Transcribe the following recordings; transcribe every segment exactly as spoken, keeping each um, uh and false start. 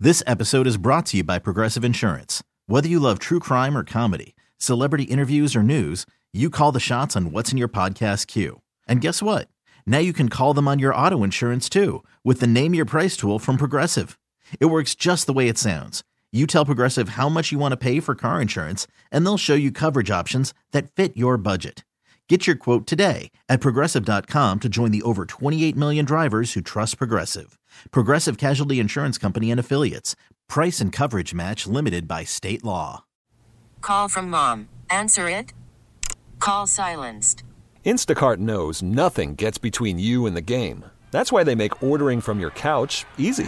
This episode is brought to you by Progressive Insurance. Whether you love true crime or comedy, celebrity interviews or news, you call the shots on what's in your podcast queue. And guess what? Now you can call them on your auto insurance too with the Name Your Price tool from Progressive. It works just the way it sounds. You tell Progressive how much you want to pay for car insurance, and they'll show you coverage options that fit your budget. Get your quote today at Progressive dot com to join the over twenty-eight million drivers who trust Progressive. Progressive Casualty Insurance Company and Affiliates. Price and coverage match limited by state law. Call from mom. Answer it. Call silenced. Instacart knows nothing gets between you and the game. That's why they make ordering from your couch easy.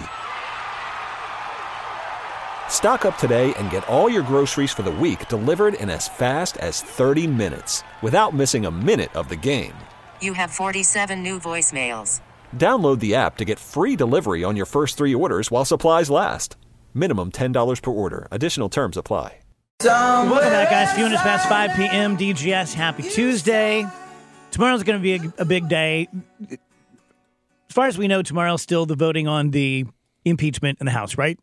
Stock up today and get all your groceries for the week delivered in as fast as thirty minutes without missing a minute of the game. You have forty-seven new voicemails. Download the app to get free delivery on your first three orders while supplies last. Minimum ten dollars per order. Additional terms apply. Welcome back, guys. A few minutes past five p.m. D G S. Happy Tuesday. Tomorrow's going to be a, a big day. As far as we know, tomorrow's still the voting on the impeachment in the House, right?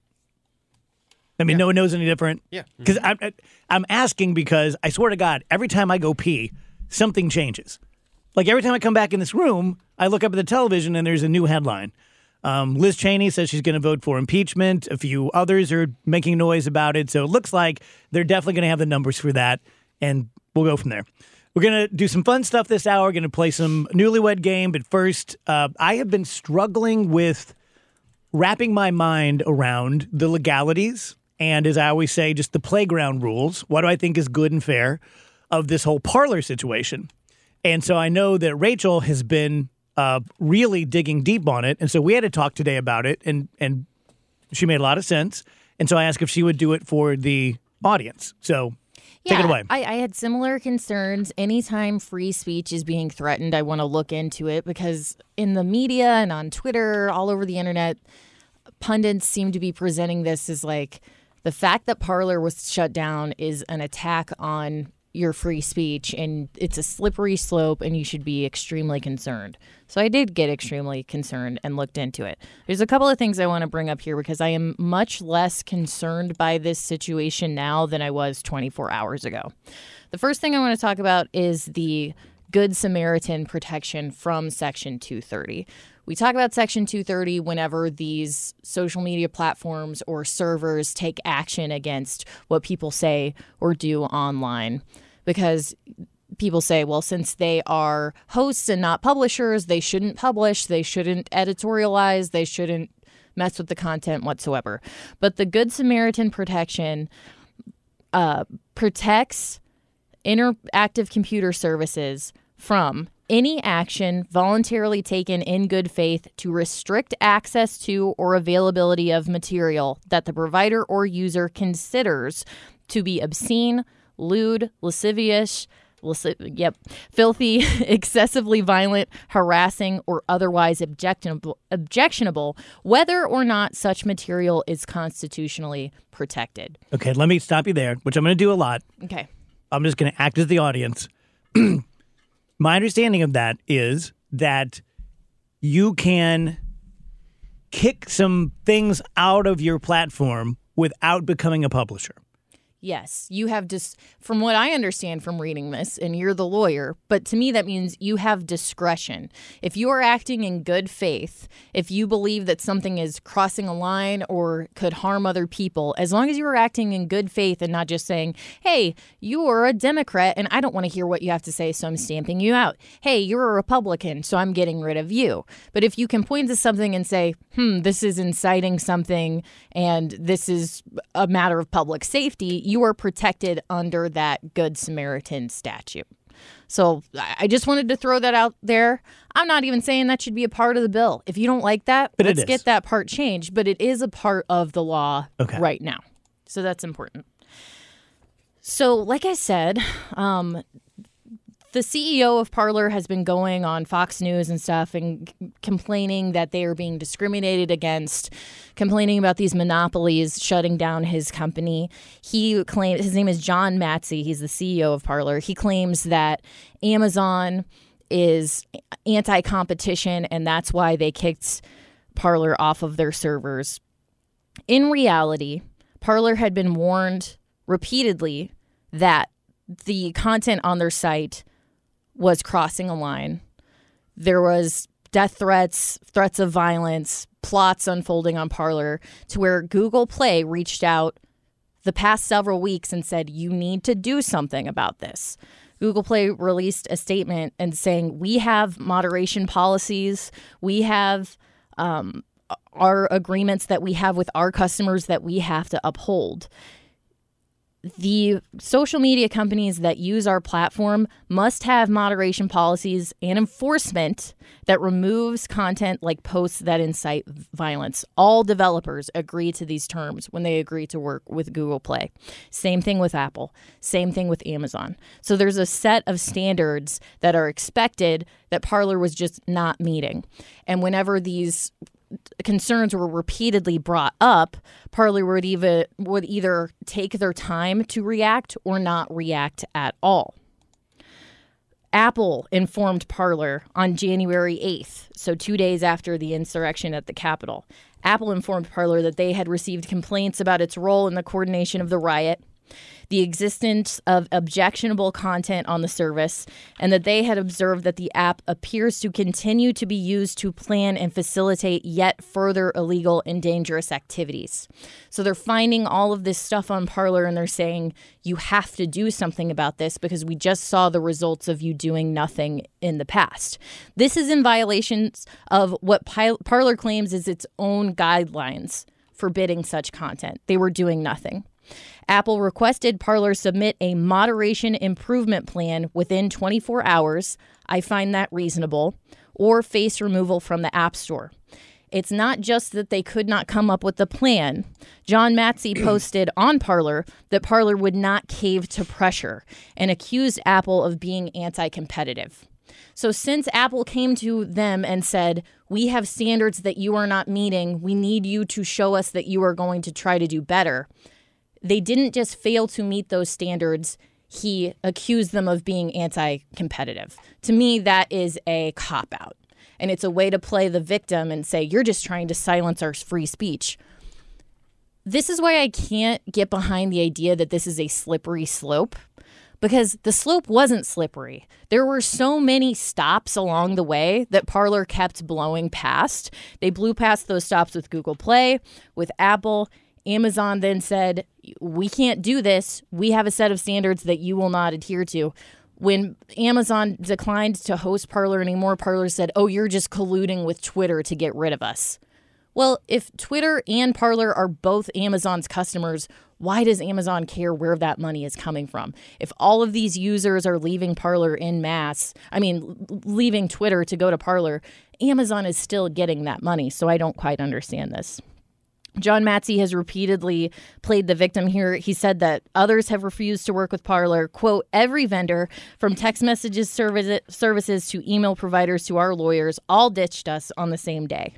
I mean, yeah. No one knows any different. Yeah. Because mm-hmm. I'm, I'm asking because I swear to God, every time I go pee, something changes. Like every time I come back in this room, I look up at the television and there's a new headline. Um, Liz Cheney says she's going to vote for impeachment. A few others are making noise about it. So it looks like they're definitely going to have the numbers for that. And we'll go from there. We're going to do some fun stuff this hour. We're going to play some Newlywed Game. But first, uh, I have been struggling with wrapping my mind around the legalities. And as I always say, just the playground rules. What do I think is good and fair of this whole Parler situation? And so I know that Rachel has been uh, really digging deep on it. And so we had to talk today about it. And, and she made a lot of sense. And so I asked if she would do it for the audience. So yeah, take it away. I, I had similar concerns. Anytime free speech is being threatened, I want to look into it because in the media and on Twitter, all over the internet, pundits seem to be presenting this as like the fact that Parler was shut down is an attack on your free speech, and it's a slippery slope, and you should be extremely concerned. So I did get extremely concerned and looked into it. There's a couple of things I want to bring up here because I am much less concerned by this situation now than I was twenty-four hours ago. The first thing I want to talk about is the Good Samaritan protection from Section two thirty. We talk about Section two thirty whenever these social media platforms or servers take action against what people say or do online. Because people say, well, since they are hosts and not publishers, they shouldn't publish, they shouldn't editorialize, they shouldn't mess with the content whatsoever. But the Good Samaritan protection uh, protects interactive computer services from any action voluntarily taken in good faith to restrict access to or availability of material that the provider or user considers to be obscene, lewd, lascivious, lasci- yep, filthy, excessively violent, harassing, or otherwise objectionable, objectionable, whether or not such material is constitutionally protected. Okay, let me stop you there, which I'm going to do a lot. Okay. I'm just going to act as the audience. My understanding of that is that you can kick some things out of your platform without becoming a publisher. Yes, you have just, from what I understand from reading this, and you're the lawyer, but to me that means you have discretion. If you are acting in good faith, if you believe that something is crossing a line or could harm other people, as long as you are acting in good faith and not just saying, hey, you're a Democrat and I don't want to hear what you have to say, so I'm stamping you out. Hey, you're a Republican, so I'm getting rid of you. But if you can point to something and say, hmm, this is inciting something and this is a matter of public safety, you are protected under that Good Samaritan statute. So I just wanted to throw that out there. I'm not even saying that should be a part of the bill. If you don't like that, but let's get that part changed. But it is a part of the law okay. right now. So that's important. So like I said, um, the C E O of Parler has been going on Fox News and stuff and c- complaining that they are being discriminated against, complaining about these monopolies shutting down his company. He claims, his name is John Matsey. He's the C E O of Parler. He claims that Amazon is anti-competition and that's why they kicked Parler off of their servers. In reality, Parler had been warned repeatedly that the content on their site was crossing a line. There was death threats, threats of violence, plots unfolding on Parler, to where Google Play reached out the past several weeks and said, you need to do something about this. Google Play released a statement and saying, we have moderation policies, we have um, our agreements that we have with our customers that we have to uphold. The social media companies that use our platform must have moderation policies and enforcement that removes content like posts that incite violence. All developers agree to these terms when they agree to work with Google Play. Same thing with Apple. Same thing with Amazon. So there's a set of standards that are expected that Parler was just not meeting. And whenever these concerns were repeatedly brought up, Parler would either, would either take their time to react or not react at all. Apple informed Parler on January eighth, so two days after the insurrection at the Capitol. Apple informed Parler that they had received complaints about its role in the coordination of the riot, the existence of objectionable content on the service, and that they had observed that the app appears to continue to be used to plan and facilitate yet further illegal and dangerous activities. So they're finding all of this stuff on Parler and they're saying, you have to do something about this because we just saw the results of you doing nothing in the past. This is in violations of what Parler claims is its own guidelines forbidding such content. They were doing nothing. Apple requested Parler submit a moderation improvement plan within twenty-four hours. I find that reasonable. Or face removal from the App Store. It's not just that they could not come up with the plan. John Matsey posted on Parler that Parler would not cave to pressure and accused Apple of being anti-competitive. So since Apple came to them and said, we have standards that you are not meeting, we need you to show us that you are going to try to do better, they didn't just fail to meet those standards. He accused them of being anti-competitive. To me, that is a cop-out. And it's a way to play the victim and say, you're just trying to silence our free speech. This is why I can't get behind the idea that this is a slippery slope, because the slope wasn't slippery. There were so many stops along the way that Parler kept blowing past. They blew past those stops with Google Play, with Apple. Amazon then said, we can't do this. We have a set of standards that you will not adhere to. When Amazon declined to host Parler anymore, Parler said, oh, you're just colluding with Twitter to get rid of us. Well, if Twitter and Parler are both Amazon's customers, why does Amazon care where that money is coming from? If all of these users are leaving Parler en masse, I mean, leaving Twitter to go to Parler, Amazon is still getting that money. So I don't quite understand this. John Matsey has repeatedly played the victim here. He said that others have refused to work with Parler. Quote, every vendor from text messages service, services to email providers to our lawyers all ditched us on the same day.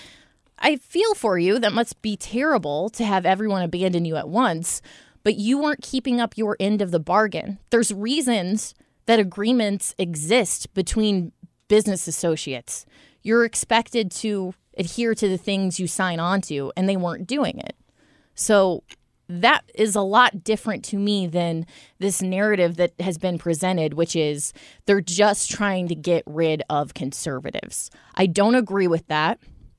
I feel for you. That must be terrible to have everyone abandon you at once, but you weren't keeping up your end of the bargain. There's reasons that agreements exist between business associates. You're expected to adhere to the things you sign on to, and they weren't doing it. So that is a lot different to me than this narrative that has been presented, which is they're just trying to get rid of conservatives. I don't agree with that.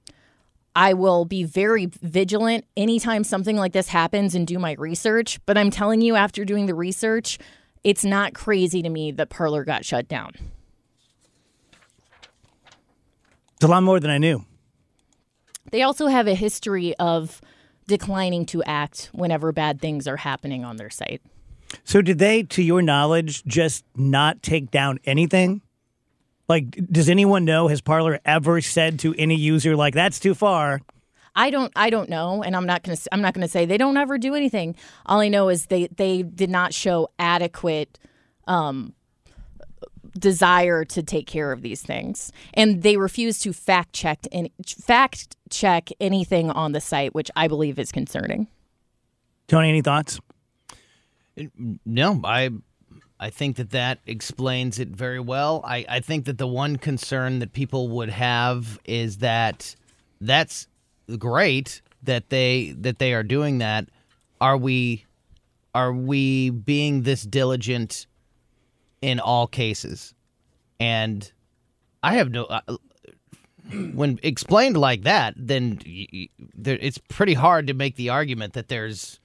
I will be very vigilant anytime something like this happens and do my research. But I'm telling you, after doing the research, it's not crazy to me that Parler got shut down. It's a lot more than I knew. They also have a history of declining to act whenever bad things are happening on their site. So did they, to your knowledge, just not take down anything? Like, does anyone know, has Parler ever said to any user, like, that's too far? I don't I don't know, and I'm not going to I'm not going to say they don't ever do anything. All I know is they they did not show adequate um desire to take care of these things, and they refuse to fact check any fact check anything on the site, which I believe is concerning. Tony, any thoughts? No, I I think that that explains it very well. I, I think that the one concern that people would have is that that's great that they that they are doing that, are we are we being this diligent in all cases? And I have no. Uh, when explained like that, then y- y- there, it's pretty hard to make the argument that there's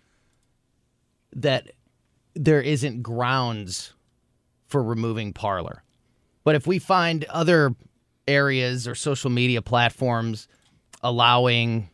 that there isn't grounds for removing Parler. But if we find other areas or social media platforms allowing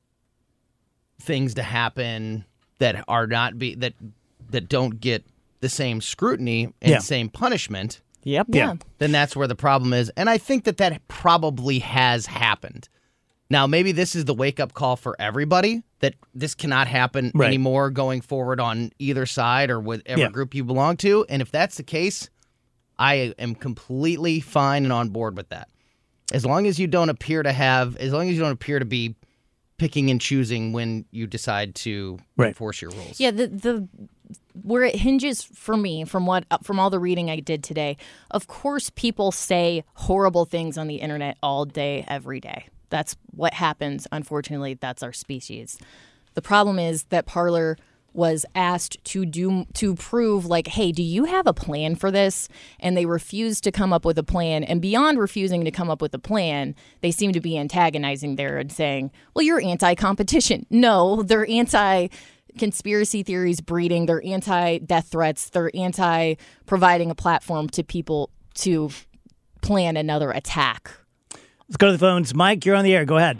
things to happen that are not be that that don't get the same scrutiny and Yeah. same punishment, Yep. Yeah. then that's where the problem is. And I think that that probably has happened. Now, maybe this is the wake-up call for everybody, that this cannot happen Right. anymore going forward on either side or whatever Yeah. group you belong to. And if that's the case, I am completely fine and on board with that. As long as you don't appear to have, as long as you don't appear to be picking and choosing when you decide to Right. enforce your rules. Yeah, the the where it hinges for me from what from all the reading I did today, of course people say horrible things on the internet all day, every day. That's what happens. Unfortunately, that's our species. The problem is that Parler was asked to do to prove, like, hey, do you have a plan for this? And they refused to come up with a plan. And beyond refusing to come up with a plan, they seem to be antagonizing there and saying, well, you're anti-competition. No, they're anti-conspiracy theories breeding. They're anti-death threats. They're anti-providing a platform to people to plan another attack. Let's go to the phones. Mike, you're on the air. Go ahead.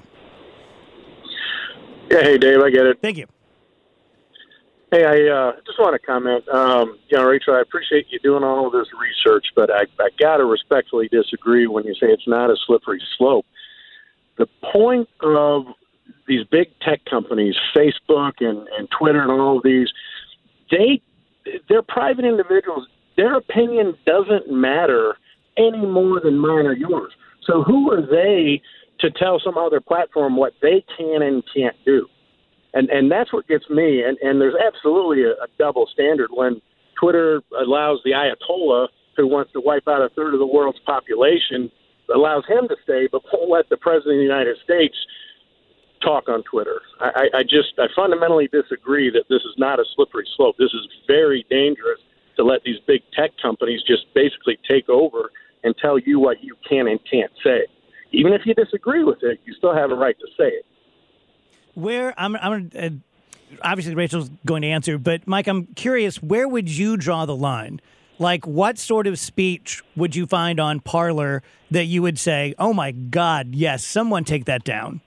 Yeah, hey, Dave, I get it. Thank you. Hey, I uh, just want to comment. Um, you know, Rachel, I appreciate you doing all of this research, but I, I got to respectfully disagree when you say it's not a slippery slope. The point of these big tech companies, Facebook and, and Twitter and all of these, they, they're private individuals. Their opinion doesn't matter any more than mine or yours. So who are they to tell some other platform what they can and can't do? And and that's what gets me. And, and there's absolutely a, a double standard when Twitter allows the Ayatollah, who wants to wipe out a third of the world's population, allows him to stay, but won't let the president of the United States talk on Twitter. I, I just I fundamentally disagree that this is not a slippery slope. This is very dangerous to let these big tech companies just basically take over and tell you what you can and can't say. Even if you disagree with it, you still have a right to say it. Where I'm, I'm uh, obviously Rachel's going to answer, but Mike, I'm curious, where would you draw the line? Like, what sort of speech would you find on Parler that you would say, oh my God, yes, someone take that down?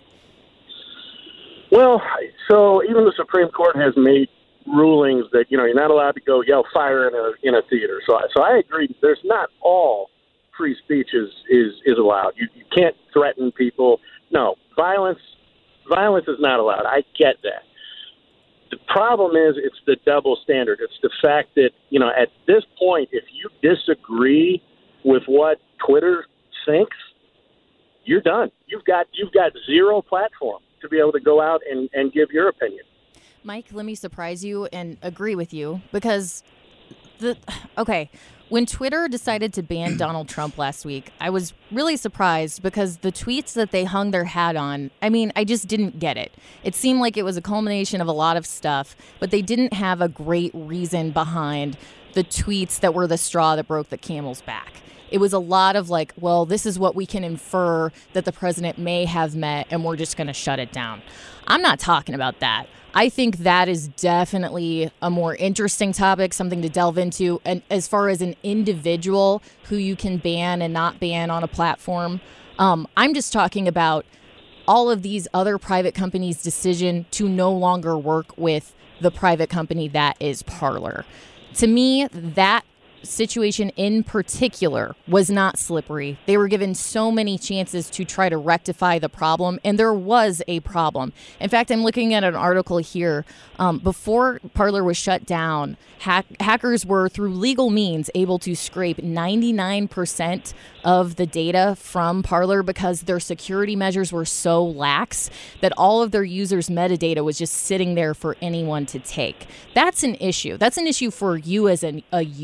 Well, so even the Supreme Court has made rulings that, you know, you're not allowed to go yell fire in a in a theater. So, I- so I agree. There's not all free speech is is, is allowed. You, you can't threaten people. No, violence violence is not allowed. I get that. The problem is it's the double standard. It's the fact that, you know, at this point, if you disagree with what Twitter thinks, you're done. You've got you've got zero platform to be able to go out and, and give your opinion. Mike, let me surprise you and agree with you because the okay, when Twitter decided to ban Donald Trump last week, I was really surprised because the tweets that they hung their hat on, I mean, I just didn't get it. It seemed like it was a culmination of a lot of stuff, but they didn't have a great reason behind the tweets that were the straw that broke the camel's back. It was a lot of like, well, this is what we can infer that the president may have met, and we're just going to shut it down. I'm not talking about that. I think that is definitely a more interesting topic, something to delve into. And as far as an individual who you can ban and not ban on a platform, um, I'm just talking about all of these other private companies' decision to no longer work with the private company that is Parler. To me, that situation in particular was not slippery. They were given so many chances to try to rectify the problem, and there was a problem. In fact, I'm looking at an article here. Um, before Parler was shut down, hack- hackers were, through legal means, able to scrape ninety-nine percent of the data from Parler because their security measures were so lax that all of their users' metadata was just sitting there for anyone to take. That's an issue. That's an issue for you as an, a user.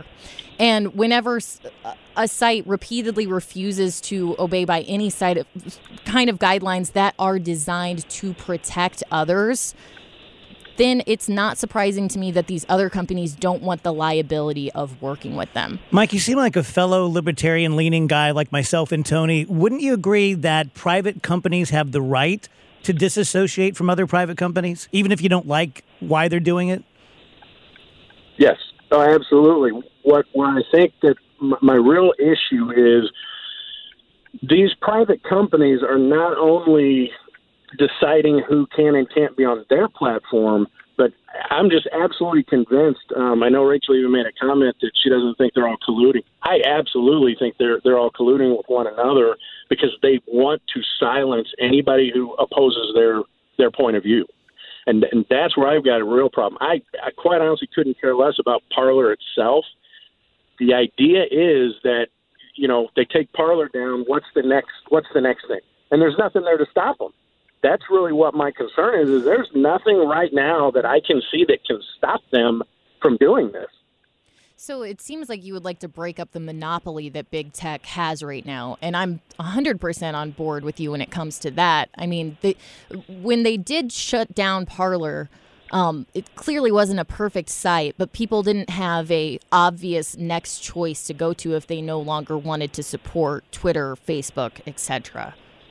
And whenever a site repeatedly refuses to obey by any side of, kind of guidelines that are designed to protect others, then it's not surprising to me that these other companies don't want the liability of working with them. Mike, you seem like a fellow libertarian-leaning guy like myself and Tony. Wouldn't you agree that private companies have the right to disassociate from other private companies, even if you don't like why they're doing it? Yes, oh, absolutely. What, what I think that m- my real issue is these private companies are not only deciding who can and can't be on their platform, but I'm just absolutely convinced. Um, I know Rachel even made a comment that she doesn't think they're all colluding. I absolutely think they're they're all colluding with one another because they want to silence anybody who opposes their their point of view. And, and that's where I've got a real problem. I, I quite honestly couldn't care less about Parler itself. The idea is that, you know, they take Parler down. What's the next? What's the next thing? And there's nothing there to stop them. That's really what my concern is. Is there's nothing right now that I can see that can stop them from doing this. So it seems like you would like to break up the monopoly that big tech has right now. And I'm one hundred percent on board with you when it comes to that. I mean, they, when they did shut down Parler, um, it clearly wasn't a perfect site, but people didn't have a obvious next choice to go to if they no longer wanted to support Twitter, Facebook, et cetera.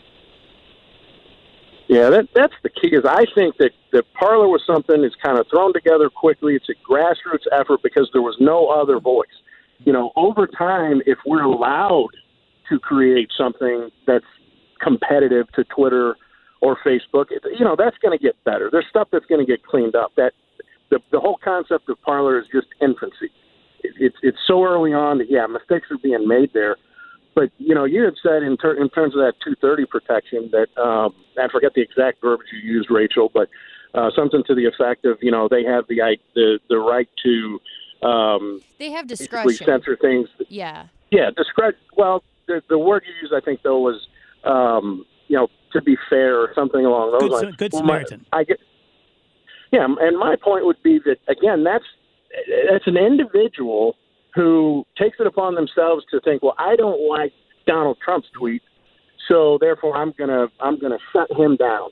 Yeah, that, that's the key. Is I think that, that Parler was something that's kind of thrown together quickly. It's a grassroots effort because there was no other voice. You know, over time, if we're allowed to create something that's competitive to Twitter or Facebook, it, you know, that's going to get better. There's stuff that's going to get cleaned up. That the, the whole concept of Parler is just infancy. It, it's it's so early on that, yeah, mistakes are being made there. But, you know, you had said in, ter- in terms of that two thirty protection that, um, I forget the exact verbiage you used, Rachel, but uh, something to the effect of, you know, they have the the, the right to um, they have discretion. Censor things. Yeah. Yeah, discretion. Well, the, the word you used, I think, though, was, um, you know, to be fair or something along those good, lines. Good well, Samaritan. My, I get, yeah, and my point would be that, again, that's that's an individual who takes it upon themselves to think, well, I don't like Donald Trump's tweet, so therefore I'm gonna I'm gonna shut him down.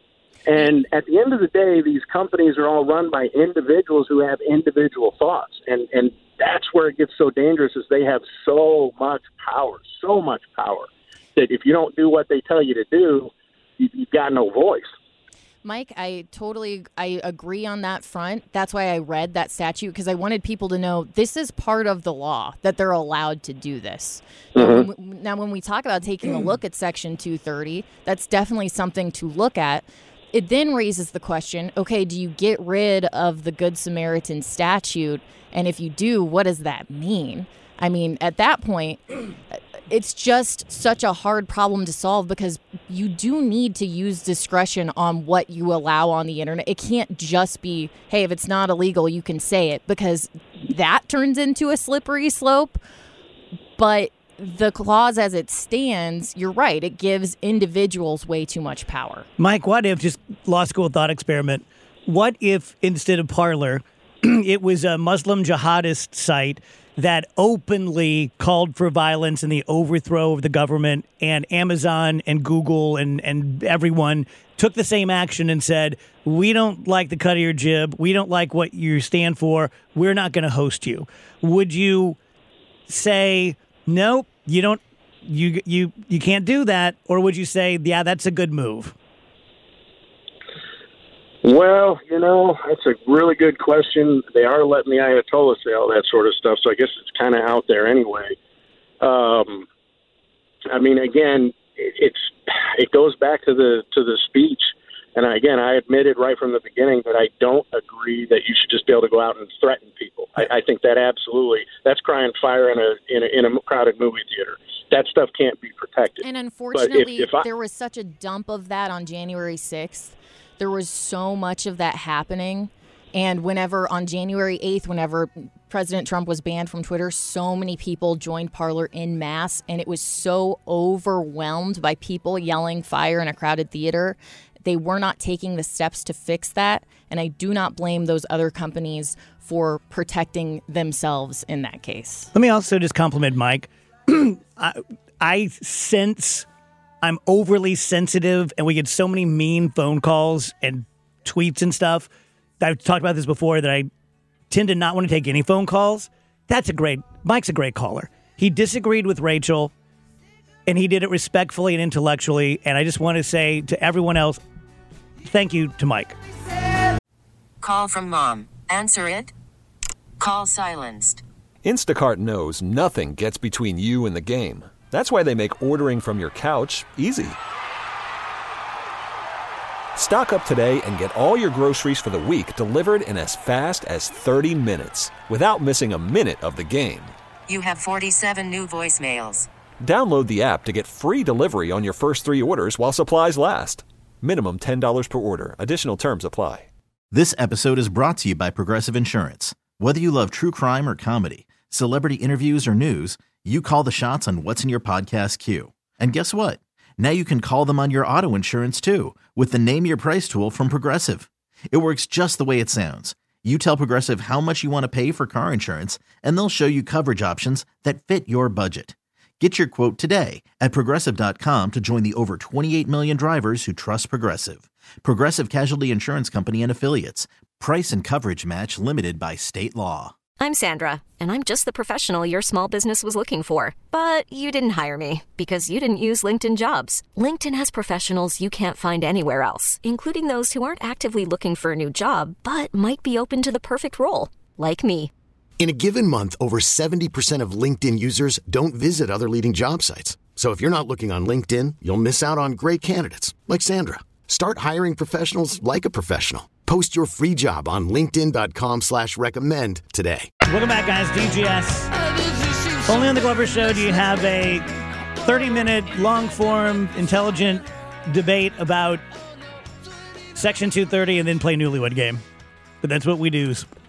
And at the end of the day, these companies are all run by individuals who have individual thoughts, and and that's where it gets so dangerous. Is they have so much power, so much power that if you don't do what they tell you to do, you, you've got no voice. Mike, I totally I agree on that front. That's why I read that statute, because I wanted people to know this is part of the law, that they're allowed to do this. Mm-hmm. Now, when we, now, when we talk about taking a look at Section two thirty, that's definitely something to look at. It then raises the question, okay, do you get rid of the Good Samaritan statute? And if you do, what does that mean? I mean, at that point, it's just such a hard problem to solve because you do need to use discretion on what you allow on the internet. It can't just be, hey, if it's not illegal, you can say it, because that turns into a slippery slope. But the clause as it stands, you're right, it gives individuals way too much power. Mike, what if, just law school thought experiment, what if instead of Parler, it was a Muslim jihadist site that openly called for violence and the overthrow of the government, and Amazon and Google and, and everyone took the same action and said, we don't like the cut of your jib, we don't like what you stand for, we're not going to host you? Would you say, nope, you don't, you you you can't do that, or would you say, yeah, that's a good move? Well, you know, that's a really good question. They are letting the Ayatollah say all that sort of stuff, so I guess it's kind of out there anyway. Um, I mean, again, it, it's it goes back to the to the speech, and again, I admitted right from the beginning that I don't agree that you should just be able to go out and threaten people. I, I think that absolutely that's crying fire in a in a, in a crowded movie theater. That stuff can't be protected. And unfortunately, if, if I, there was such a dump of that on January sixth. There was so much of that happening. And whenever on January eighth, whenever President Trump was banned from Twitter, so many people joined Parler en masse. And it was so overwhelmed by people yelling fire in a crowded theater They were not taking the steps to fix that, and I do not blame those other companies for protecting themselves in that case. Let me also just compliment Mike. I, I sense I'm overly sensitive, and we get so many mean phone calls and tweets and stuff. I've talked about this before, that I tend to not want to take any phone calls. That's a great, Mike's a great caller. He disagreed with Rachel, and he did it respectfully and intellectually, and I just want to say to everyone else, thank you to Mike. Call from mom. Answer it. Call silenced. Instacart knows nothing gets between you and the game. That's why they make ordering from your couch easy. Stock up today and get all your groceries for the week delivered in as fast as thirty minutes without missing a minute of the game. You have forty-seven new voicemails. Download the app to get free delivery on your first three orders while supplies last. Minimum ten dollars per order. Additional terms apply. This episode is brought to you by Progressive Insurance. Whether you love true crime or comedy, celebrity interviews or news, you call the shots on what's in your podcast queue. And guess what? Now you can call them on your auto insurance too with the Name Your Price tool from Progressive. It works just the way it sounds. You tell Progressive how much you want to pay for car insurance, and they'll show you coverage options that fit your budget. Get your quote today at Progressive dot com to join the over twenty-eight million drivers who trust Progressive. Progressive Casualty Insurance Company and Affiliates. Price and coverage match limited by state law. I'm Sandra, and I'm just the professional your small business was looking for. But you didn't hire me because you didn't use LinkedIn Jobs. LinkedIn has professionals you can't find anywhere else, including those who aren't actively looking for a new job, but might be open to the perfect role, like me. In a given month, over seventy percent of LinkedIn users don't visit other leading job sites. So if you're not looking on LinkedIn, you'll miss out on great candidates like Sandra. Start hiring professionals like a professional. Post your free job on linkedin dot com slash recommend today. Welcome back, guys. D G S. Only on the Glover Show do you have a thirty-minute, long-form, intelligent debate about Section two thirty and then play Newlywed Game. But that's what we do.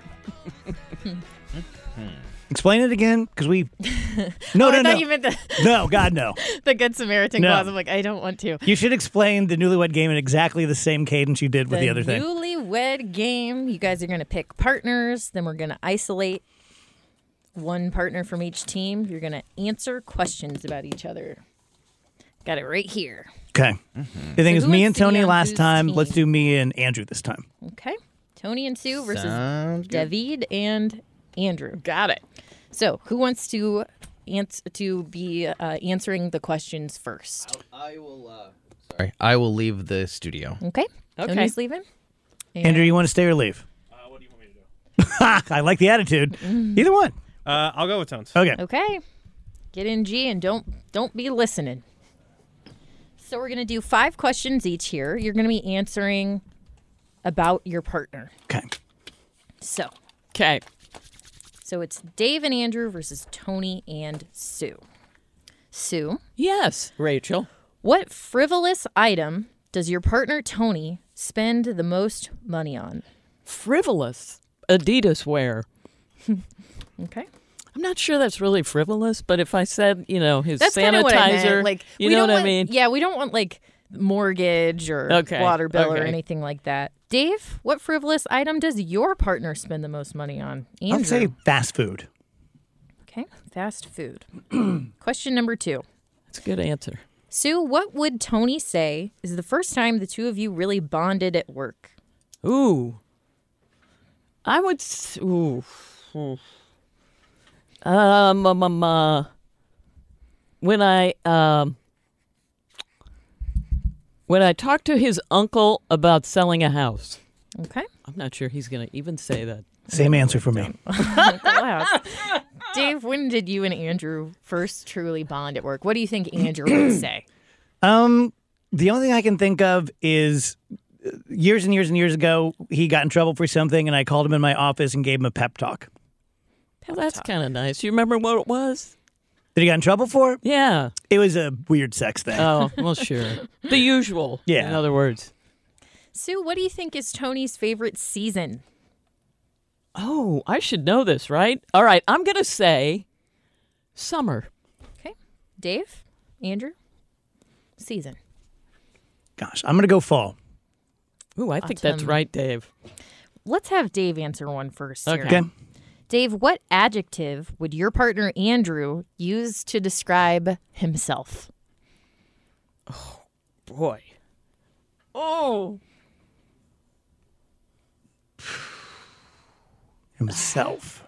Explain it again, because we... No, oh, no, I no. thought you meant the, no, God, no. the Good Samaritan No. clause. I'm like, I don't want to. You should explain the Newlywed Game in exactly the same cadence you did with the, the other thing. Newlywed Game. You guys are going to pick partners. Then we're going to isolate one partner from each team. You're going to answer questions about each other. Got it right here. Okay. Mm-hmm. The thing So is, who me wants and to be Tony on last whose time. team? Let's do me and Andrew this time. Okay. Tony and Sue versus Sounds good. David and Andrew. Got it. So, who wants to ans- to be uh, answering the questions first? I will. Uh, sorry, I will leave the studio. Okay. Okay. Tony's leaving. And Andrew, you want to stay or leave? Uh, what do you want me to do? I like the attitude. Either one. Uh, I'll go with Tones. Okay. Okay. Get in G and don't don't be listening. So we're gonna do five questions each here. You're gonna be answering about your partner. Okay. So. Okay. So it's Dave and Andrew versus Tony and Sue. Sue, Yes, Rachel. what frivolous item does your partner Tony spend the most money on? Frivolous Adidas wear. Okay. I'm not sure that's really frivolous, but if I said, you know, his That's kind of what I sanitizer, meant. Like, you we know don't what want, I mean? Yeah, we don't want like mortgage or Okay, water bill or okay. anything like that. Dave, what frivolous item does your partner spend the most money on? Andrew. I'd say fast food. Okay, fast food. Question number two. That's a good answer. Sue, what would Tony say is the first time the two of you really bonded at work? Ooh. I would. s- Ooh. Ooh. Um, um, um, uh, when I um, when I talked to his uncle about selling a house. Okay. I'm not sure he's going to even say that. Same answer for me. Wow. Dave, when did you and Andrew first truly bond at work? What do you think Andrew would say? Um, the only thing I can think of is uh, years and years and years ago, he got in trouble for something, and I called him in my office and gave him a pep talk. Well, that's kind of nice. You remember what it was? That he got in trouble for? Yeah. It was a weird sex thing. Oh, well, sure. The usual. Yeah. In other words. Sue, what do you think is Tony's favorite season? Oh, I should know this, right? All right, I'm going to say summer. Okay. Dave? Andrew? Season. Gosh, I'm going to go fall. Ooh, I think that's Autumn. right, Dave. Let's have Dave answer one first. Okay. Here. Okay. Dave, what adjective would your partner Andrew use to describe himself? Boy. Oh. Himself.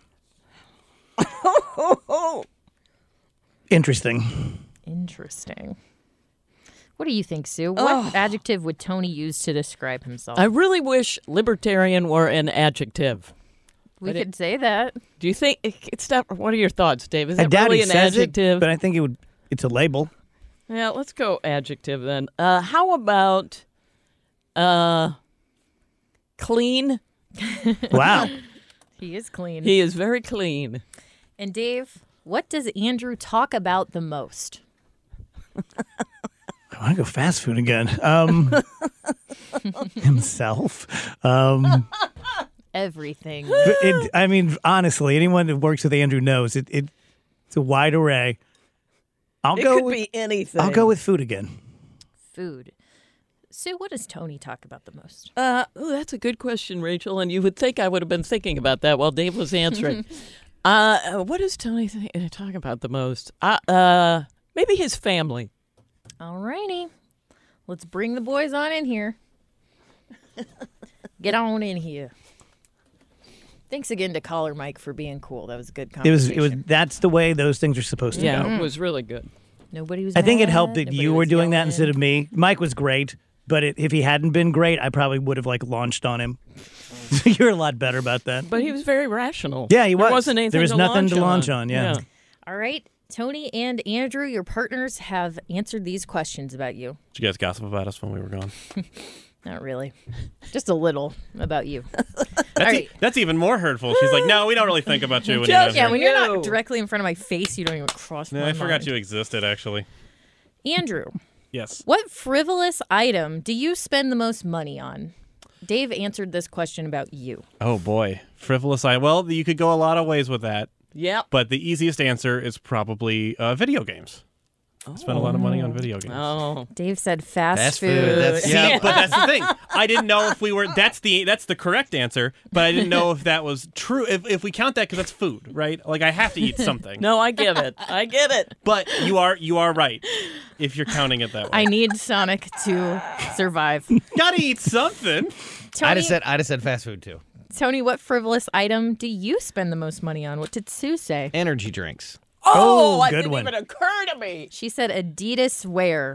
Interesting. Interesting. What do you think, Sue? What adjective would Tony use to describe himself? I really wish libertarian were an adjective. we but could say that. Do you think it's not? What are your thoughts, Dave? Is I that doubt really he an says it, adjective? but I think it would. It's a label. Yeah, let's go adjective then. Uh, how about uh, clean? Wow. He is clean. He is very clean. And Dave, what does Andrew talk about the most? I want to go fast food again. Um, himself. Um, Everything. it, I mean, honestly, anyone that works with Andrew knows it. it it's a wide array. I'll It go. could with, be anything. I'll go with food again. Food. Sue, what does Tony talk about the most? Uh, ooh, that's a good question, Rachel. And you would think I would have been thinking about that while Dave was answering. uh, what does Tony th- talk about the most? Uh, uh, maybe his family. All righty. Let's bring the boys on in here. Get on in here. Thanks again to Caller Mike for being cool. That was a good It was. conversation. It was. That's the way those things are supposed to Yeah, go. it was really good. Nobody was I think it mad, helped that nobody you were was doing that yelling. instead of me. Mike was great, but it, if he hadn't been great, I probably would have like launched on him. You're a lot better about that. But he was very rational. Yeah, he was. There wasn't anything There was to nothing launch to launch on. on, yeah. All right. Tony and Andrew, your partners have answered these questions about you. Did you guys gossip about us when we were gone? Not really. Just a little about you. That's, All e- right. that's even more hurtful. She's like, no, we don't really think about you when you're Just- not Yeah, here. when you're You. not directly in front of my face, you don't even cross No, my I forgot mind. you existed, actually. Andrew, Yes. what frivolous item do you spend the most money on? Dave answered this question about you. Oh, boy. Frivolous. I Well, you could go a lot of ways with that, Yep. but the easiest answer is probably uh, video games. I spend a lot of money on video games. Oh. Dave said fast, Fast food. food, that's- Yeah, but that's the thing. I didn't know if we were. That's the that's the correct answer, but I didn't know if that was true. If if we count that because that's food, right? Like I have to eat something. No, I get it. I get it. But you are you are right. If you're counting it that way, I need Sonic to survive. gotta eat something. Tony, I'd have said I'd have said fast food too. Tony, what frivolous item do you spend the most money on? What did Sue say? Energy drinks. Oh, Oh, it good didn't one. even occur to me. She said Adidas wear.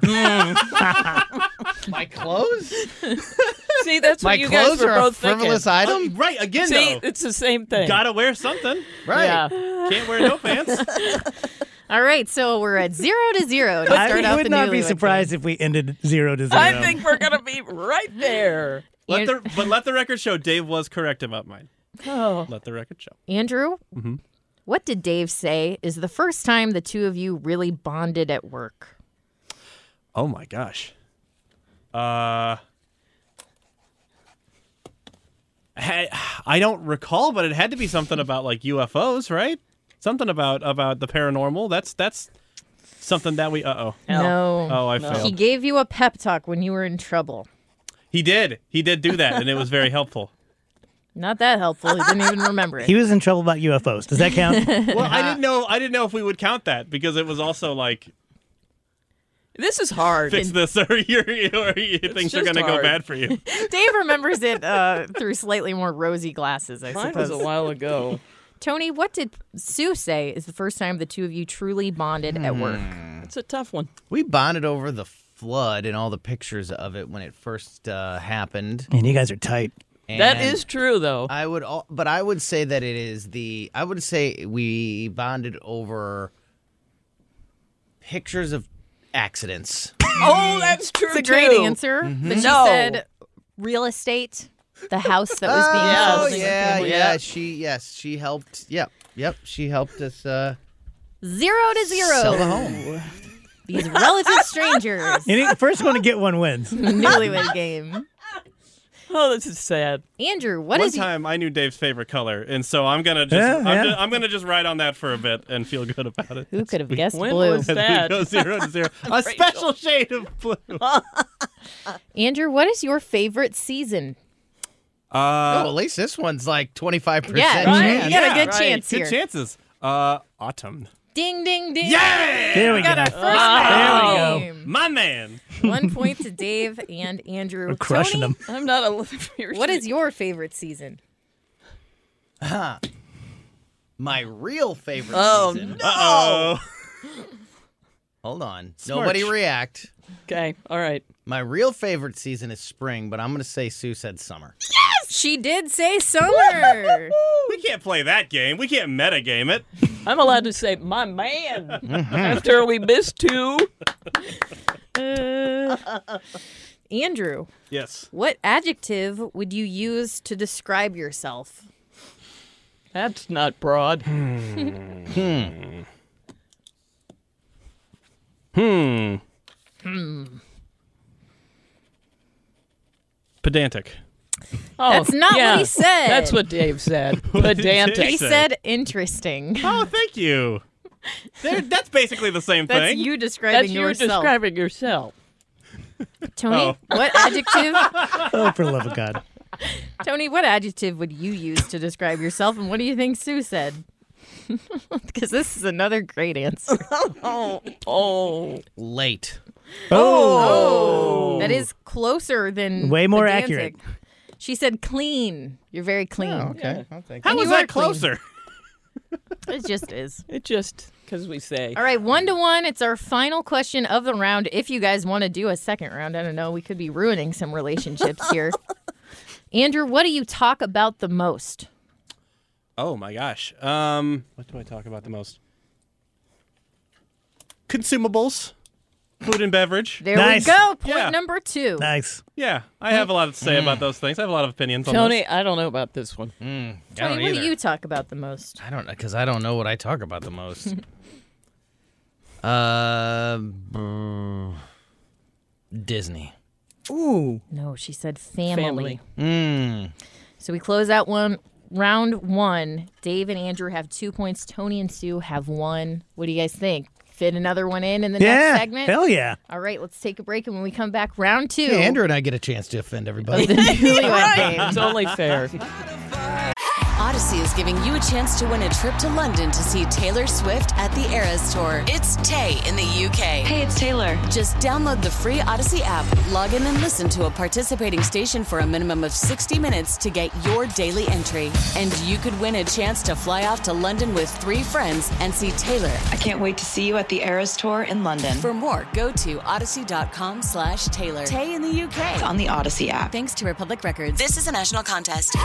My clothes? See, that's My what you guys clothes were are a both frivolous thinking. item? Right again See, though. it's the same thing. Gotta wear something. Right. Yeah. Can't wear no pants. All right, so we're at zero to zero to start I out would the not be newlywed surprised game. if we ended zero to zero. I think we're going to be right there. Let the, but let the record show Dave was correct about mine. Oh. Let the record show. Andrew, Mm-hmm. what did Dave say is the first time the two of you really bonded at work? Oh my gosh. Uh, I I don't recall, but it had to be something about like U F Os, right? Something about about the paranormal. That's that's something that we. Uh oh. No. Oh, I He failed. gave you a pep talk when you were in trouble. He did. He did do that, and it was very helpful. Not that helpful. He didn't even remember it. He was in trouble about U F Os. Does that count? Well, I didn't know. I didn't know if we would count that because it was also like This is hard. fix this or you're, or you things are just going to go hard. bad for you. Dave remembers it uh, through slightly more rosy glasses, I Mine suppose. was a while ago. Tony, what did Sue say is the first time the two of you truly bonded at work? It's a tough one. We bonded over the flood and all the pictures of it when it first uh, happened. And you guys are tight. That And is true, though. I would, al- but I would say that it is the. I would say we bonded over pictures of accidents. Oh, that's true, It's a too. great answer. But she No. said real estate, the house that was being Yes. Oh sold. in your yeah, family. yeah. She yes, she helped. Yep, yep. She helped us uh, Zero to zero. sell the home. These relative strangers. Any, first one to get one wins. Newlywed game. Oh, this is sad. Andrew, what One is your- time I knew Dave's favorite color, and so I'm gonna just Yeah, I'm, yeah. ju- I'm gonna just ride on that for a bit and feel good about it. Who could have guessed When blue? was As we that? go zero to zero. A special shade of blue. Andrew, what is your favorite season? Uh, oh, at least this one's like twenty-five percent Yeah, chance. you got a good right. chance Good here. chances. Uh, autumn. Ding, ding, ding. Yeah! There we got go. our first There we name. My man. One point to Dave and Andrew. We're crushing Tony, them. I'm not a. what is your favorite season? My real favorite Oh, season. no. Uh-oh. Hold on. Smarch. Nobody react. Okay, all right. My real favorite season is spring, but I'm going to say Sue said summer. She did say summer. We can't play that game. We can't metagame it. I'm allowed to say, my man, after we missed two. Uh, Andrew, Yes. what adjective would you use to describe yourself? That's not broad. Hmm. Hmm. Hmm. Pedantic. Oh, That's not yeah, what he said. That's what Dave said. What did Pedantic. Dave He say? said interesting. Oh, thank you. There, that's basically the same That's thing. you describing That's you yourself. describing yourself. Tony, Oh. what adjective? Oh, for the love of God. Tony, what adjective would you use to describe yourself, and what do you think Sue said? Because this is another great answer. Oh, oh. Late. Oh, that is closer than Way more pedantic. accurate. She said clean. You're very clean. Oh, okay. I'll take How And was you are that closer? It just is. It just, because we say. All right, one to one. It's our final question of the round. If you guys want to do a second round, I don't know. We could be ruining some relationships here. Andrew, what do you talk about the most? Oh my gosh. Um, what do I talk about the most? Consumables, food and beverage. There Nice. we go. Point Yeah. number two. Nice. Yeah, I have a lot to say about those things. I have a lot of opinions on Tony, those. I don't know about this one. Mm, I Tony, don't what either. do you talk about the most? I don't know, because I don't know what I talk about the most. uh, brr, Disney. Ooh. No, she said family. Family. Mm. So we close out one round one. Dave and Andrew have two points. Tony and Sue have one. What do you guys think? Fit another one in in the Yeah. next segment? Hell yeah. All right, let's take a break, and when we come back, round two. Yeah, Andrew and I get a chance to offend everybody. of the Newlywed Game. It's only fair. Odyssey is giving you a chance to win a trip to London to see Taylor Swift at the Eras Tour. It's Tay in the U K. Hey, it's Taylor. Just download the free Odyssey app, log in and listen to a participating station for a minimum of sixty minutes to get your daily entry. And you could win a chance to fly off to London with three friends and see Taylor. I can't wait to see you at the Eras Tour in London. For more, go to odyssey.com slash Taylor. Tay in the U K. It's on the Odyssey app. Thanks to Republic Records. This is a national contest.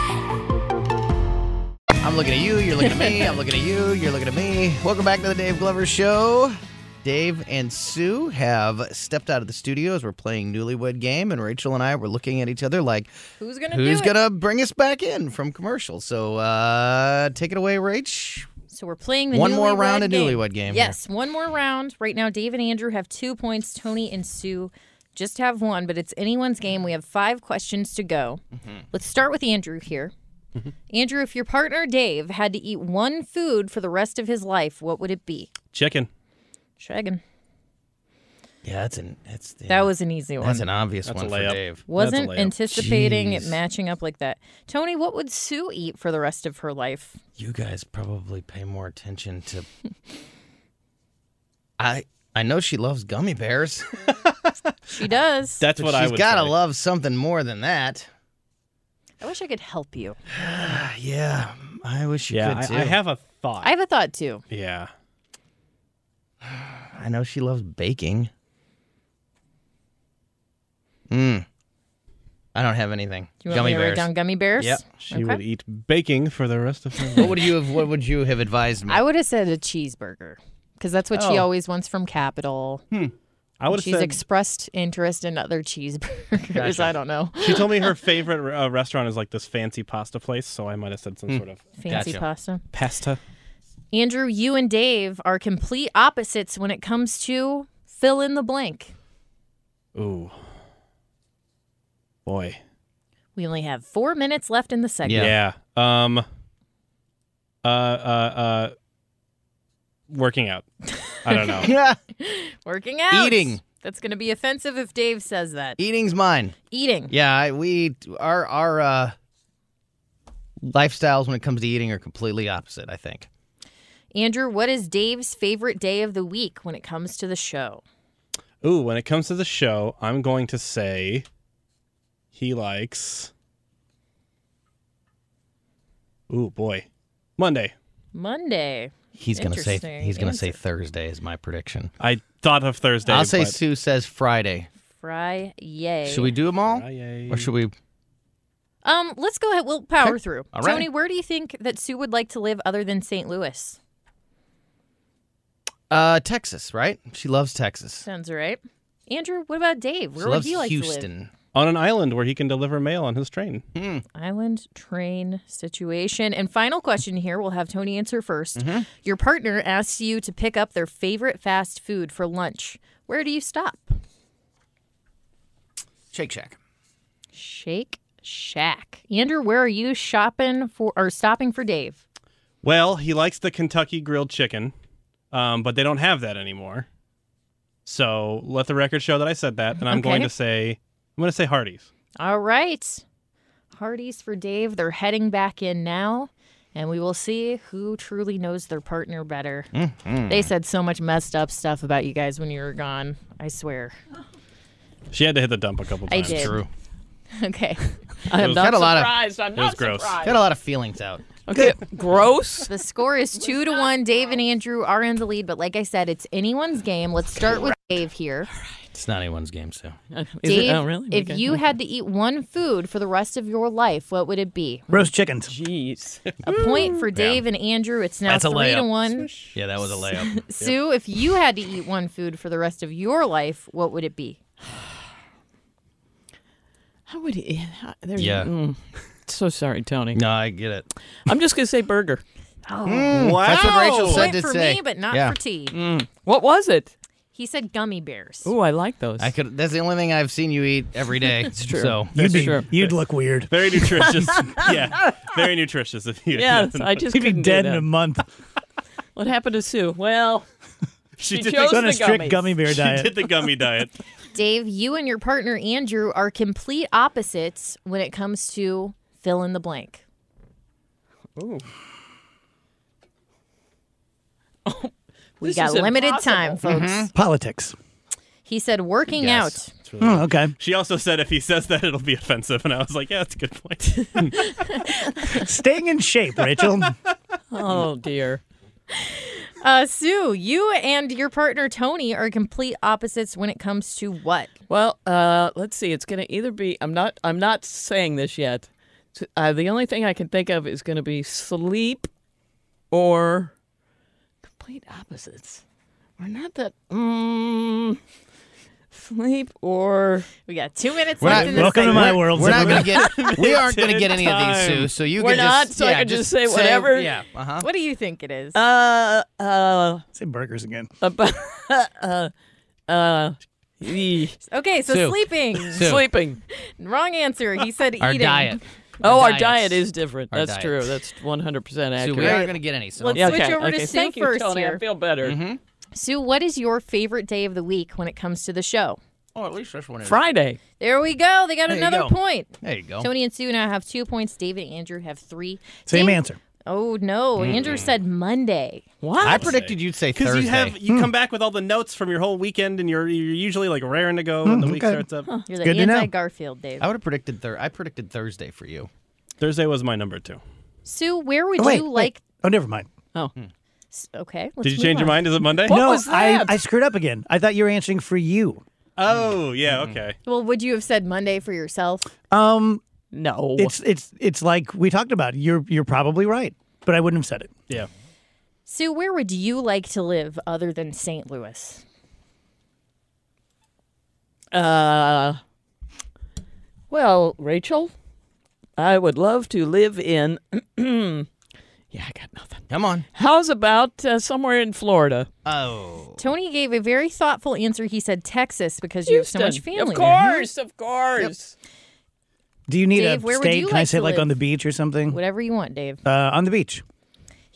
I'm looking at you, you're looking at me, I'm looking at you, you're looking at me. Welcome back to the Dave Glover Show. Dave and Sue have stepped out of the studio as we're playing Newlywed Game, and Rachel and I were looking at each other like, Who's going to who's do it? going to bring us back in from commercial? So uh, take it away, Rach. So we're playing the One more Newlywed round of Game. Newlywed Game Yes, one more round. Right now, Dave and Andrew have two points. Tony and Sue just have one, but it's anyone's game. We have five questions to go. Mm-hmm. Let's start with Andrew here. Andrew, if your partner Dave had to eat one food for the rest of his life, what would it be? Chicken. Shaggin. Yeah, that's an that's yeah, That was an easy one. that's an obvious That's one a for layup. Dave. Wasn't That's a layup. anticipating it Jeez. matching up like that. Tony, what would Sue eat for the rest of her life? You guys probably pay more attention to. I I know she loves gummy bears. She does. That's but what I she's would gotta say. love something more than that. I wish I could help you. Yeah, I wish you Yeah, could too. I, I have a thought. I have a thought too. yeah. I know she loves baking. Mm. I don't have anything. Do you want gummy me to bears. write down gummy bears? Yep. She Okay. would eat baking for the rest of her life. What would you have? What would you have advised me? I would have said a cheeseburger because that's what she Oh. always wants from Capital. I would have She's said. expressed interest in other cheeseburgers. Gotcha. I don't know. She told me her favorite uh, restaurant is like this fancy pasta place, so I might have said some sort of Fancy Gotcha. pasta. pasta. Andrew, you and Dave are complete opposites when it comes to fill in the blank. Ooh. Boy. We only have four minutes left in the segment. Yeah. Um. Uh. Uh. Uh. Working out. I don't know. Yeah. Working out. Eating. That's going to be offensive if Dave says that. Eating's mine. Eating. Yeah, I, we our our uh, lifestyles when it comes to eating are completely opposite, I think. Andrew, what is Dave's favorite day of the week when it comes to the show? Ooh, when it comes to the show, I'm going to say he likes. Ooh, boy, Monday. Monday. He's gonna say Interesting he's gonna say answer. Thursday is my prediction. I thought of Thursday. I'll say but... Sue says Friday. Friday. Should we do them all, Friday. or should we? Um, let's go ahead. We'll power Okay. through. All right. Tony, where do you think that Sue would like to live other than Saint Louis? Uh, Texas, right? She loves Texas. Sounds right. Andrew, what about Dave? Where she would loves he like to live? Houston. On an island where he can deliver mail on his train. Hmm. Island train situation. And final question here. We'll have Tony answer first. Mm-hmm. Your partner asks you to pick up their favorite fast food for lunch. Where do you stop? Shake Shack. Shake Shack. Andrew, where are you shopping for or stopping for Dave? Well, he likes the Kentucky grilled chicken, um, but they don't have that anymore. So let the record show that I said that, and I'm Okay. going to say I'm going to say Hardee's. All right. Hardee's for Dave. They're heading back in now, and we will see who truly knows their partner better. Mm-hmm. They said so much messed up stuff about you guys when you were gone. I swear. She had to hit the dump a couple I times. did. True. Okay. I am was- not Got a lot of- surprised. I'm it not was gross. surprised. Got a lot of feelings out. Okay, gross. The score is two to one. Dave and Andrew are in the lead, but like I said, it's anyone's game. Let's start with Dave here. It's not anyone's game, Sue. Is Dave, it? Oh, really? if Okay. you had to eat one food for the rest of your life, what would it be? Roast chickens. Jeez. A point for Dave and Andrew. It's now That's a three to layup. one. Yeah, that was a layup. Sue, if you had to eat one food for the rest of your life, what would it be? How would he? There, Yeah. mm. So sorry, Tony. No, I get it. I'm just going to say burger. Oh, Wow. That's what Rachel said point to for say. me, but not Yeah. for T. Mm. What was it? He said gummy bears. Ooh, I like those. I could. That's the only thing I've seen you eat every day. It's true. So You'd, be, true. you'd look weird. Very nutritious. Yeah, very nutritious. If you, yeah, I just You'd be couldn't do dead in that. a month. What happened to Sue? Well, she, she did chose the, on a the strict gummies. gummy bear she diet. did the gummy diet. Dave, you and your partner Andrew are complete opposites when it comes to fill in the blank. Ooh. We This got is limited impossible. time, folks. Politics. He said working Yes. It's really Oh, good. okay. She also said if he says that, it'll be offensive, and I was like, yeah, that's a good point. Staying in shape, Rachel. Oh, dear. out. Uh, Sue, you and your partner Tony are complete opposites when it comes to what? Well, uh, let's see. It's going to either be. I'm not. I'm not saying this yet. Uh, the only thing I can think of is going to be sleep, or complete opposites. We're not that. Mm, sleep or We got two minutes We're left not- in this Welcome to segment. my world. we're not Zimmerman. going to get. We aren't going to get any of these, Time. Sue. So you We're can not, just. so I yeah, can just say whatever? Yeah. Uh huh. What do you think it is? uh uh Say burgers again. about uh uh ee, okay, so Sue. sleeping. Sue. sleeping. Wrong answer. He said Our eating. diet. Oh, our diets. diet is different. Our That's diet. true. That's one hundred percent Sue, accurate. we aren't going to get any. So Let's don't- switch okay, over to okay. Sue Thank you, first Tony. here. I feel better. Mm-hmm. Sue, what is your favorite day of the week when it comes to the show? Oh, at least this one is. Friday. There we go. They got There you another go. point. There you go. Tony and Sue now have two points. David and Andrew have three. Same Dave- answer. Oh, no. Andrew said Monday. What? I predicted you'd say Because Thursday. you have you come back with all the notes from your whole weekend, and you're you're usually like raring to go when the week okay. starts up. You're the Good to know. anti-Garfield, Dave. I would have predicted Thur- I predicted Thursday for you. Thursday was my number two. Sue, where would Oh, wait, you wait. like... Oh, never mind. Oh. S- Okay, let's Did you move change your on. mind? Is it Monday? What no, was I, that? I screwed up again. I thought you were answering for you. Oh, yeah, okay. Well, would you have said Monday for yourself? Um, No. it's it's it's like we talked about. You're you're probably right, but I wouldn't have said it. Yeah. Sue, where would you like to live other than Saint Louis? Uh, well, Rachel, I would love to live in. Yeah, I got nothing. Come on. How's about uh, somewhere in Florida? Oh. Tony gave a very thoughtful answer. He said Texas because you have so much Houston. family Of there. course, of course. Do you need Dave, a where would state? you Can I like say to like live? on the beach or something? Whatever you want, Dave. Uh, on the beach.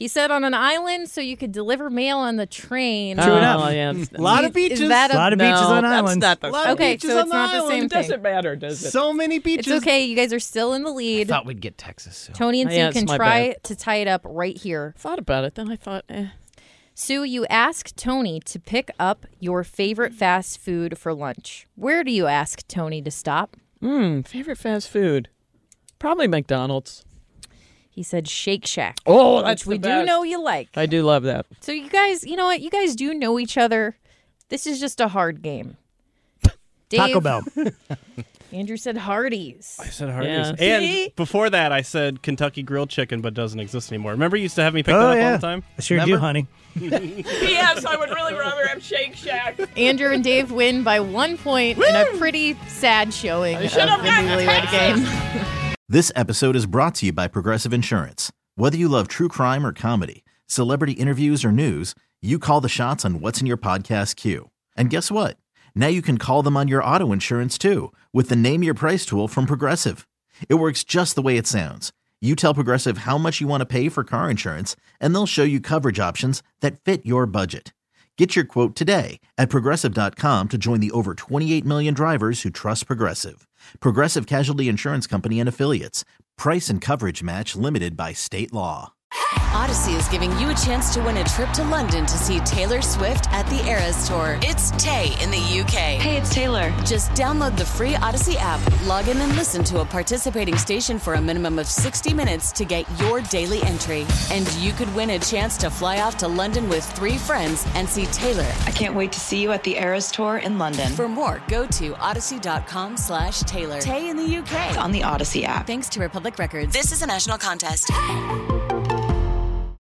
He said on an island so you could deliver mail on the train. True oh, enough. Yeah, A lot of Is beaches. that A lot of no, beaches on that's islands. not the A lot of Okay, beaches so on it's the not the island. same It doesn't matter, does it? So many beaches. It's okay. You guys are still in the lead. Thought we'd get Texas soon. Tony and Sue Yeah, it's can my try bad. to tie it up right here. Thought about it, then I thought, eh. Sue, you ask Tony to pick up your favorite fast food for lunch. Where do you ask Tony to stop? Hmm, favorite fast food? Probably McDonald's. He said Shake Shack. Oh, which that's we the do best. know you like. I do love that. So you guys, you know what? You guys do know each other. This is just a hard game. Dave, Taco Bell. Andrew said Hardee's. I said Hardee's. Yeah. And See? before that, I said Kentucky Grilled Chicken, but doesn't exist anymore. Remember you used to have me pick Oh, that up yeah. all the time? I sure Remember? do, honey. Yes, I would really rather have Shake Shack. Andrew and Dave win by one point in a pretty sad showing of the should have gotten Newlywed Game. This episode is brought to you by Progressive Insurance. Whether you love true crime or comedy, celebrity interviews or news, you call the shots on what's in your podcast queue. And guess what? Now you can call them on your auto insurance too with the Name Your Price tool from Progressive. It works just the way it sounds. You tell Progressive how much you want to pay for car insurance, and they'll show you coverage options that fit your budget. Get your quote today at Progressive dot com to join the over twenty-eight million drivers who trust Progressive. Progressive Casualty Insurance Company and Affiliates. Price and coverage match limited by state law. Odyssey is giving you a chance to win a trip to London to see Taylor Swift at the Eras Tour. It's Tay in the U K. Hey, it's Taylor. Just download the free Odyssey app, log in and listen to a participating station for a minimum of sixty minutes to get your daily entry. And you could win a chance to fly off to London with three friends and see Taylor. I can't wait to see you at the Eras Tour in London. For more, go to odyssey.com slash Taylor. Tay in the U K. It's on the Odyssey app. Thanks to Republic Records. This is a national contest.